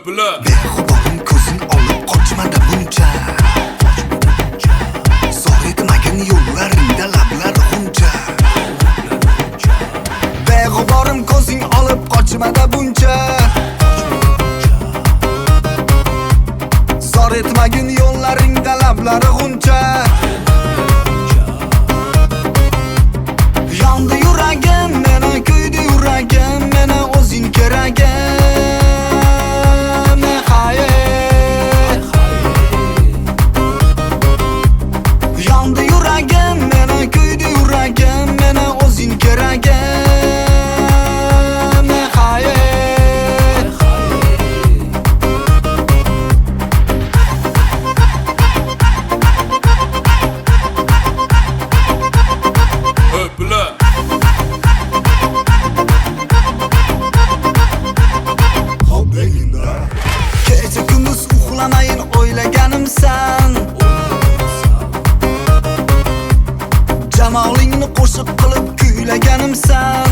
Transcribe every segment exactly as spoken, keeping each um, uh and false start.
Öpüle Beg'uborim ko'zing olib qochmadi buncha. Zor etmagin yo'llaringda lablar xuncha. Beg'uborim ko'zing olib qochmadi buncha. Zor etmagin yo'llaringda lablar xuncha. Yondi yuragim, meni kuydi yuragim, meni o'zing keragim. Hayır. Yondi yuragim, meni kuydi yuragim, meni o'zing keragim. Hayır. Öpüle Kecha kunduz uxlamayin o'ylaganimsan. Jamolingni qo'shiq qilib kuylaganimsan.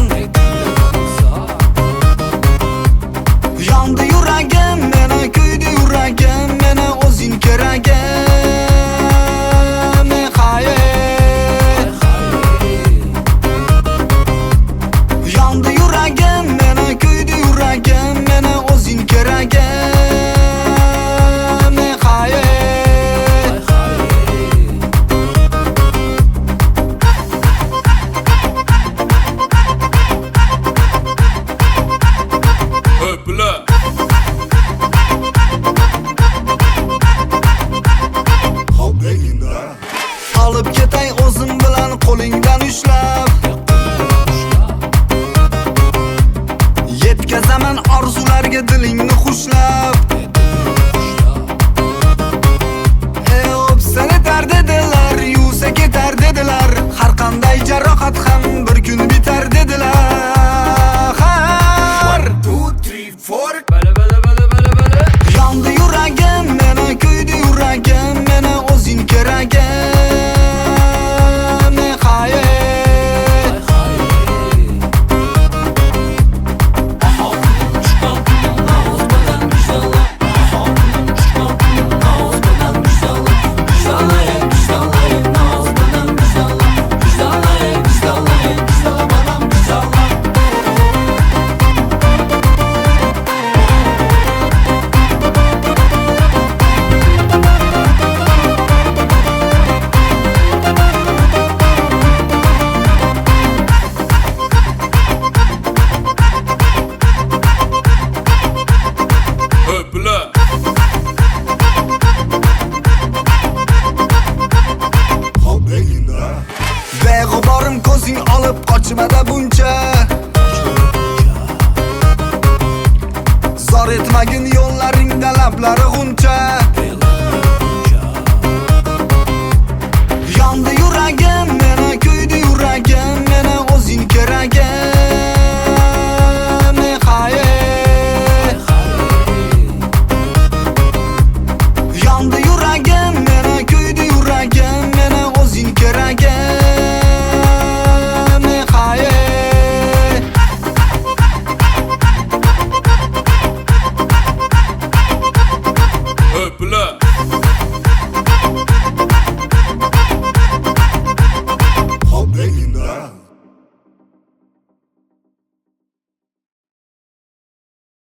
Yondi yuragim, meni kuydi yuragim, meni o'zing keragim. Hayır. Yondi yuragim, meni kuydi yuragim, meni o'zing keragim. Hayır. Öpüle Olib ketay o'zim bilan qo'lingdan ushlab. Yetkazaman orzularga dilingni xushlab. Ey o'psani dard dedilar, yuvsa ketar dedilar. Har qanday jarohat ham bir kun bitar dedilar. one two three four Bele bele bele bele bele Yondi yuragim, meni kuydi yuragim, meni o'zing keragim. Hayır. Öpüle Beg'uborim ko'zing olib qochmadi buncha.